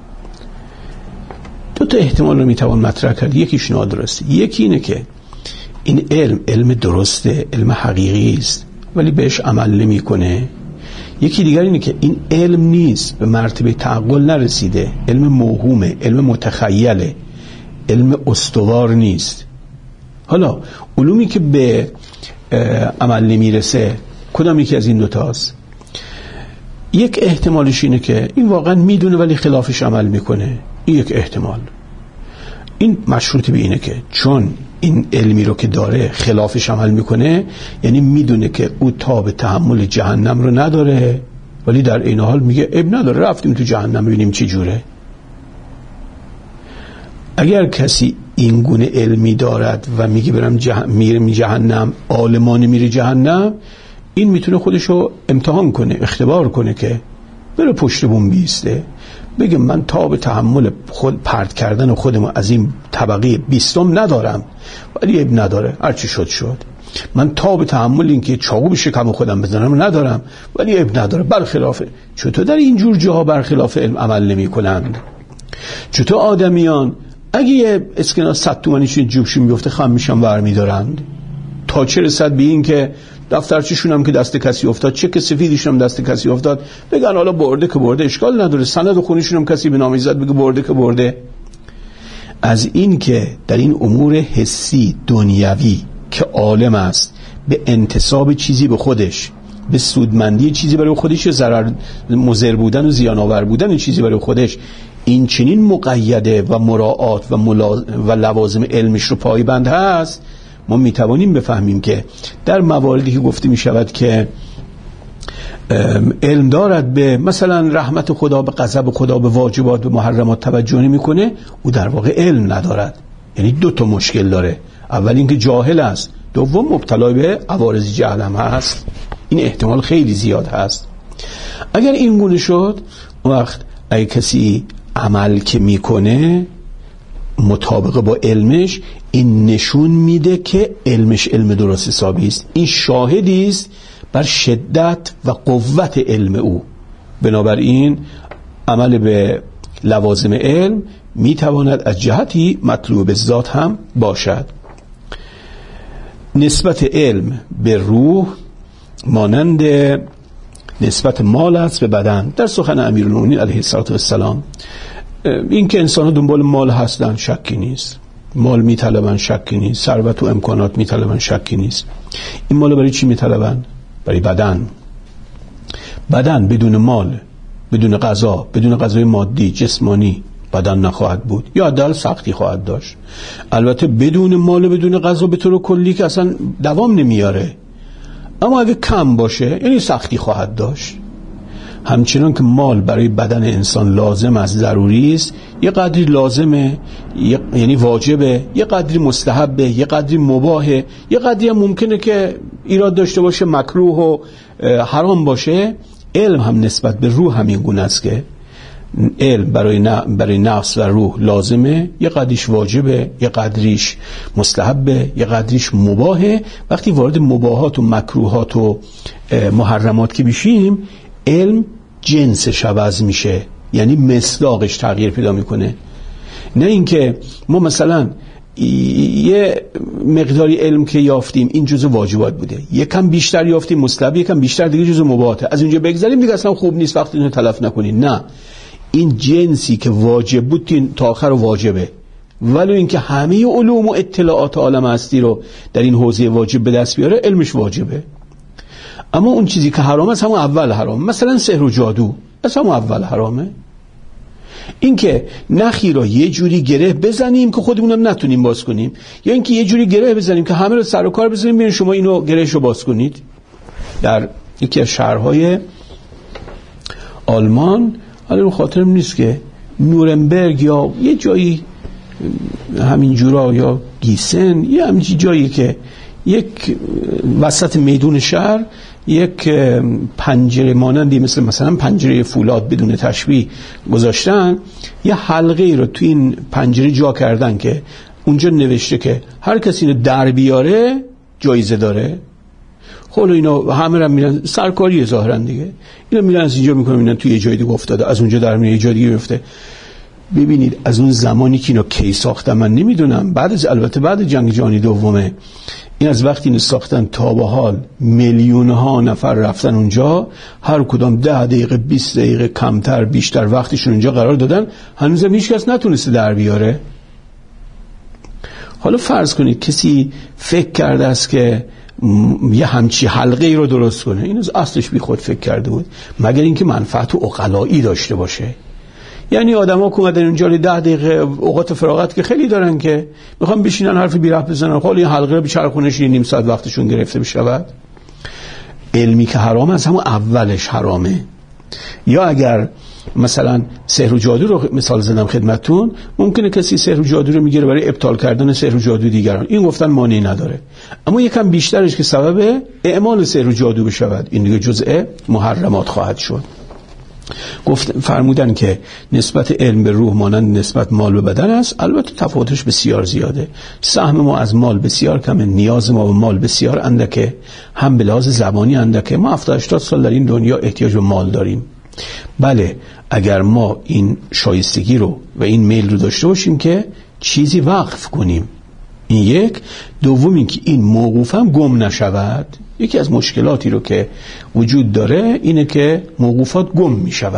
2 احتمال رو میتوان مطرح کرد. یکیش نادرسته، یکی اینه که این علم درسته، علم حقیقی است ولی بهش عمل نمیکنه. یکی دیگر اینه که این علم نیست، به مرتبه تعقل نرسیده، علم موهومه، علم متخیله، علم استوار نیست. حالا علومی که به عمل نمیرسه کدام یکی از این 2 تاست؟ یک احتمالش اینه که این واقعا میدونه ولی خلافش عمل میکنه، این یک احتمال. این مشروط به اینه که چون این علمی رو که داره خلافش عمل میکنه، یعنی میدونه که او تاب تحمل جهنم رو نداره، ولی در این حال میگه اب نداره، رفتیم تو جهنم ببینیم چی جوره. اگر کسی این گونه علمی دارد و میگه برم میرم جهنم، عالمانه میره جهنم، این میتونه خودشو امتحان کنه، اختبار کنه که بره پشت بوم بیسته، بگه من تاب تحمل خود پرت کردن خودمو از این طبقه 20 ندارم، ولی اب نداره، هرچی شد. من تاب تحمل این که چاقو به شکم خودم بزنم ندارم، ولی اب نداره. برخلافه. چطور در اینجور جاها برخلاف علم عمل نمی کنند؟ چطور آدمیان اگه یه اسکناس 100 تومانیشون جوبشون میفته خم میشن برمیدارند، تا چه رسد به این که دفترچه‌شون هم که دست کسی افتاد، چک سفیدشون هم دست کسی افتاد، بگن حالا برده که برده، اشکال نداره، سند خونیشون هم کسی به نام زد بگه برده که برده. از این که در این امور حسی دنیوی که عالم است به انتساب چیزی به خودش، به سودمندی چیزی برای خودش، ضرر مضر بودن و زیان آور بودن چیزی برای خودش، این چنین مقیده و مراعات و لوازم علمش رو پایبند هست، ما میتوانیم بفهمیم که در مواردی که گفته میشود که علم دارد به مثلا رحمت خدا، به غضب خدا، به واجبات، به محرمات توجه نمیکنه، او در واقع علم ندارد. یعنی دو تا مشکل داره، اول اینکه جاهل است، دوم مبتلا به عوارض جهل هم هست. این احتمال خیلی زیاد هست. اگر این گونه شد، وقت اگه کسی عمل که میکنه مطابق با علمش، این نشون میده که علمش علم درست حسابی است. این شاهدی است بر شدت و قوت علم او. بنابراین عمل به لوازم علم میتواند از جهتی مطلوب بالذات هم باشد. نسبت علم به روح مانند نسبت مال است به بدن. در سخن امیرالمومنین علیه السلام این که انسان ها دنبال مال هستن شکی نیست، مال میطلبن شکی نیست، ثروت و امکانات میطلبن شکی نیست. این مال برای چی میطلبن؟ برای بدن. بدن بدون مال، بدون غذا، بدون غذای مادی جسمانی بدن نخواهد بود، یا حداقل سختی خواهد داشت. البته بدون مال، بدون غذا به طور کلی که اصلا دوام نمیاره، اما اگه کم باشه یعنی سختی خواهد داشت. همچنان که مال برای بدن انسان لازم است، ضروری است، یه قدری لازمه، یعنی واجبه، یه قدری مستحبه، یه قدری مباهه، یه قدری هم ممکنه که ایراد داشته باشه، مکروه و حرام باشه. علم هم نسبت به روح همین گونه است که علم برای نفس و روح لازمه، یه قدریش واجبه، یه قدریش مستحبه، یه قدریش مباهه. وقتی وارد مباهات و مکروهات و محرمات که بشیم، علم جنسش عوض میشه، یعنی مصداقش تغییر پیدا میکنه. نه اینکه ما مثلا یه مقداری علم که یافتیم این جزء واجبات بوده، یکم بیشتر یافتیم مستحب، یکم بیشتر دیگه جزء مباهاته، از اونجا بگذاریم دیگه اصلا خوب نیست، وقتی اینو تلف نکنید. نه، این جنسی که واجب بود تا آخر واجبه، ولی اینکه همه علوم و اطلاعات عالم هستی رو در این حوزه واجب به دست بیاره، علمش واجبه. اما اون چیزی که حرام است همون اول حرام، مثلا سحر و جادو از همون اول حرامه. اینکه نخی رو یه جوری گره بزنیم که خودمونم نتونیم باز کنیم، یا اینکه یه جوری گره بزنیم که همه رو سر و کار بزنیم ببینید شما اینو گرهشو باز کنید. در یکی از شهرهای آلمان، حالا رو خاطرم نیست که نورنبرگ یا یه جایی همین جورا یا گیسن، یه همین جایی که یک وسط میدون شهر یک پنجره مانندی مثلا پنجره فولاد بدون تشبیه گذاشتن، یه حلقه رو تو این پنجره جا کردن که اونجا نوشته که هر کسی اینو در بیاره جایزه داره. خب اینا همه را میرن، سرکاری ظاهرا دیگه، اینا میرن از اینجا میکنن میرن توی یه جای دیگه افتاده، از اونجا در میره یه جای دیگه میفته. ببینید از اون زمانی که اینا کی ساختن من نمیدونم، البته بعد جنگ جهانی دومه، این از وقتی اینو ساختن تا به حال میلیون ها نفر رفتن اونجا، هر کدام 10 دقیقه 20 دقیقه کمتر بیشتر وقتشون اونجا قرار دادن، هنوز هیچ کس نتونسته در بیاره. حالا فرض کنید کسی فکر کرده است که یه همچی حلقه ای رو درست کنه، این از اصلش بی خود فکر کرده بود، مگر اینکه منفعت عقلایی داشته باشه. یعنی آدما که اومدن اونجا 10 دقیقه اوقات فراغت که خیلی دارن که میخوام بشینن حرف بی ربط بزنن، خب این حلقه رو بچرخونش نیم ساعت وقتشون گرفته بشود. علمی که حرام از همون اولش حرامه. یا اگر مثلا سحر و جادو رو مثال زدم خدمتتون، ممکنه کسی سحر و جادو رو میگیره برای ابطال کردن سحر و جادو دیگران، این گفتن مانعی نداره، اما یکم بیشترش که سبب اعمال سحر و جادو بشود، این دیگه جزء محرمات خواهد شد. فرمودن که نسبت علم به روح مانند نسبت مال به بدن است. البته تفاوتش بسیار زیاده، سهم ما از مال بسیار کمه، نیاز ما به مال بسیار اندکه، هم به لحاظ زبانی اندکه. ما 70-80 سال در این دنیا احتیاج به مال داریم. بله، اگر ما این شایستگی رو و این میل رو داشته باشیم که چیزی وقف کنیم، این یک. دوم این که این موقوف هم گم نشود. یکی از مشکلاتی رو که وجود داره اینه که موقوفات گم می شود.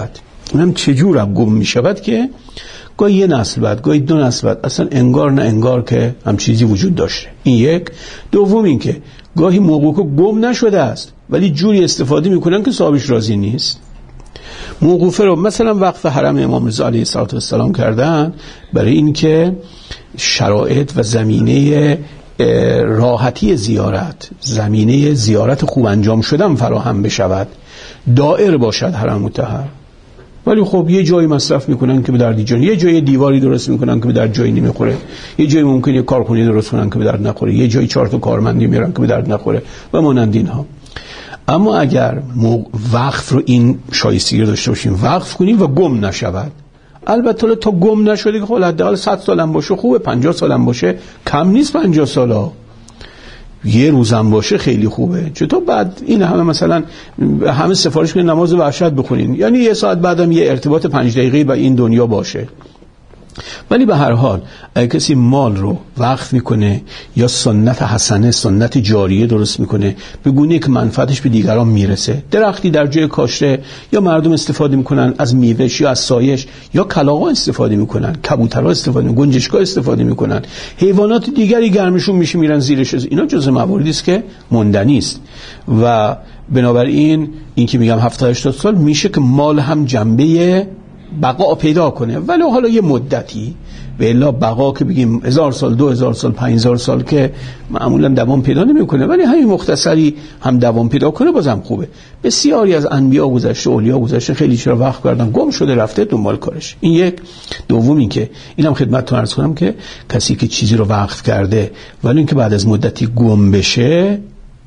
اونم چجورم گم می شود که گاهی یه نسل بعد، گاهی 2 نسل بعد اصلا انگار نه انگار که هم چیزی وجود داشته. این یک. دوم این که گاهی موقوفه گم نشده است ولی جوری استفاده میکنن که صاحبش راضی نیست. موقوفه رو مثلا وقف حرم امام رضا علیه السلام کردن برای این که شرایط و زمینه راحتی زیارت، زمینه زیارت خوب انجام شدن فراهم بشود، دائر باشد حرم مطهر. ولی خب یه جایی مصرف میکنن که به دردی جان، یه جایی دیواری درست میکنن که به درد جایی نمیخوره، یه جایی ممکنه کارخونه درست کنن که به درد نخوره، یه جایی 4 تا کارمندی میارن که به درد نخوره و مانند اینها. اما اگر وقف رو این شایستگی رو داشته باشیم، وقف کنیم و گم نشود. البته تا گم نشده که خب حداقل 100 سالم باشه خوبه، 50 سالم باشه کم نیست، 50 سالا یه روزم باشه خیلی خوبه. چطور بعد این همه مثلا همه سفارش کنین نماز وحشت بخونین، یعنی یه ساعت بعدم یه ارتباط 5 دقیقه‌ای با این دنیا باشه. ولی به هر حال اگه کسی مال رو وقف میکنه یا سنت حسنه، سنت جاریه درست میکنه به گونه‌ای که منفعتش به دیگران میرسه، درختی در جای کاشته یا مردم استفاده میکنن از میوهش یا از سایش، یا کلاغا استفاده میکنن، کبوترها استفاده میکنن، گنجشکا استفاده میکنن، حیوانات دیگری گرمشون میشه میرن زیرش. اینا جزء مواردی است که ماندنی است و بنابراین این که میگم 70-80 سال میشه که مال هم جنبه بقا پیدا کنه، ولی حالا یه مدتی، به الا بقا که بگیم 1000 سال، 2000 سال، 5000 سال که معمولا دوام پیدا نمیکنه، ولی همین مختصری هم دوام پیدا کنه بازم خوبه. بسیاری از انبیا گذشته، اولیا گذشته خیلی چرا وقت کردن، گم شده رفته دنبال کارش. این یک. دوم این که اینم خدمتتون عرض کنم که کسی که چیزی رو وقف کرده ولی اینکه بعد از مدتی گم بشه،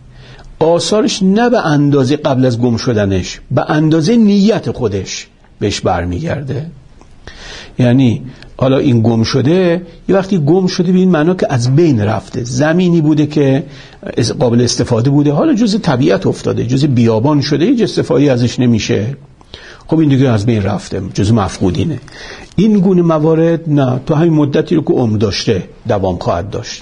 آثارش نه به اندازه قبل از گم شدنش، به اندازه نیت خودش بهش برمیگرده. یعنی حالا این گم شده، یه وقتی گم شده به این معنا که از بین رفته، زمینی بوده که قابل استفاده بوده حالا جز طبیعت افتاده، جز بیابان شده، هیچ استفاده ازش نمیشه، خب این دیگه از بین رفته، جز مفقودینه. این گونه موارد نه، تو همین مدتی رو که عمر داشته دوام خواهد داشت.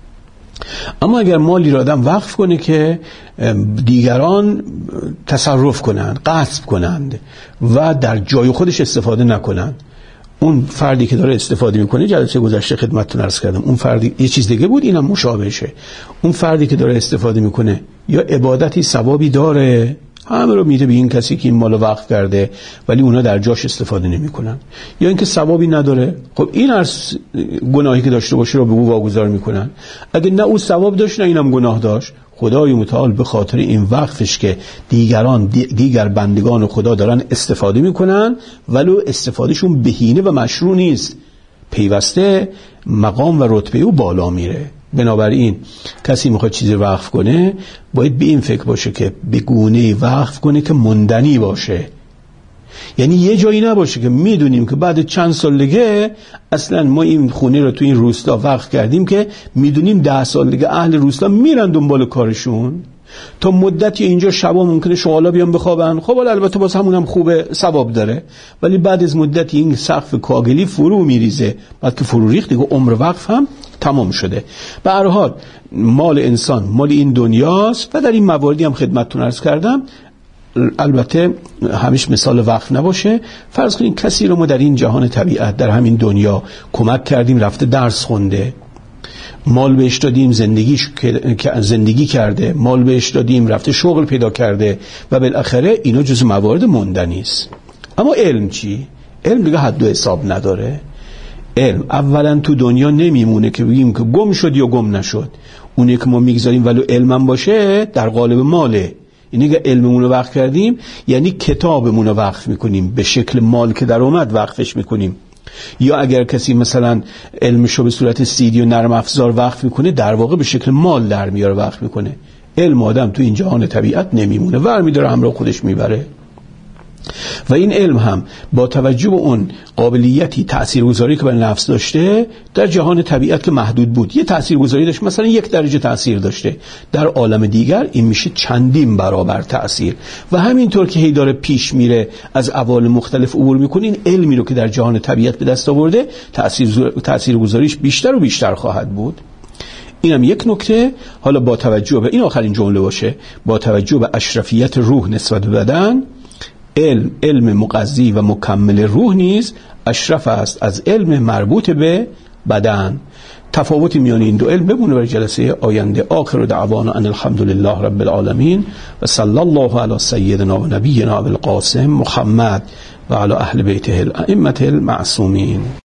اما اگر مالی را آدم وقف کنه که دیگران تصرف کنند، غصب کنند و در جای خودش استفاده نکنند، اون فردی که داره استفاده میکنه، جلسه گذشته خدمتتون عرض کردم اون فردی یه چیز دیگه بود، اینم مشابهشه. اون فردی که داره استفاده میکنه یا عبادتی ثوابی داره، همه رو میده به این کسی که این مالو وقف کرده ولی اونا در جاش استفاده نمیکنن، یا اینکه ثوابی نداره، خب این از گناهی که داشته باشه رو به او واگذار میکنن. اگه نه او ثواب داشت نه اینم گناه داشت، خدای متعال به خاطر این وقفش که دیگر بندگان خدا دارن استفاده میکنن ولو استفادهشون بهینه و مشروع نیست، پیوسته مقام و رتبه او بالا میره. بنابراین کسی میخواد چیزی وقف کنه باید به این فکر باشه که به گونه وقف کنه که ماندنی باشه. یعنی یه جایی نباشه که میدونیم که بعد چند سال دیگه اصلا ما این خونه رو تو این روستا وقف کردیم که میدونیم 10 سال دیگه اهل روستا میرن دنبال کارشون، تا مدتی اینجا شبا ممکنه شغالا بیان بخوابن، خب البته باز همونم خوبه، ثواب داره، ولی بعد از مدتی این سقف کاگلی فرو میریزه، بعد که فرو ریخت دیگه عمر وقف هم تمام شده. به هر حال مال انسان مال این دنیاست و در این مواردی هم خدمتتون عرض کردم. البته همیشه مثال وقف نباشه. فرض کنید کسی رو ما در این جهان طبیعت در همین دنیا کمک کردیم، رفته درس خونده، مال بهش دادیم، زندگی کرده، مال بهش دادیم، رفته شغل پیدا کرده و بالاخره اینا جز موارد ماندنی است. اما علم چی؟ علم دیگه حد و حساب نداره. علم اولا تو دنیا نمیمونه که بگیم که گم شد یا گم نشد، اونی که ما میگذاریم ولو علمم باشه در قالب ماله. اینه که علممون رو وقف کردیم یعنی کتابمون رو وقف میکنیم، به شکل مال که در اومد وقفش میکنیم. یا اگر کسی مثلا علمشو به صورت سیدی و نرم افزار وقف میکنه، در واقع به شکل مال در میاره وقف میکنه. علم آدم تو این جهان طبیعت نمیمونه، ورمیداره همراه خودش میبره. و این علم هم با توجه به اون قابلیتی تاثیرگذاری که بر نفس داشته در جهان طبیعت که محدود بود، یه تاثیرگذاری داشت، مثلا 1 درجه تاثیر داشته، در عالم دیگر این میشه چندین برابر تاثیر. و همینطور که هی داره پیش میره از عوالم مختلف عبور میکنه، این علمی رو که در جهان طبیعت به دست آورده تاثیرگذاریش بیشتر و بیشتر خواهد بود. اینم یک نکته. حالا با توجه به این آخرین جمله باشه، با توجه به اشرفیت روح نسبت به بدن، علم مغذی و مکمل روح نیز اشرف است از علم مربوط به بدن. تفاوتی میان این دو علم بمونه برای جلسه آینده. آخر دعوانا ان الحمد لله رب العالمین و صلی الله علی سیدنا و نبینا ابوالقاسم محمد و علی اهل بیته الائمه المعصومین.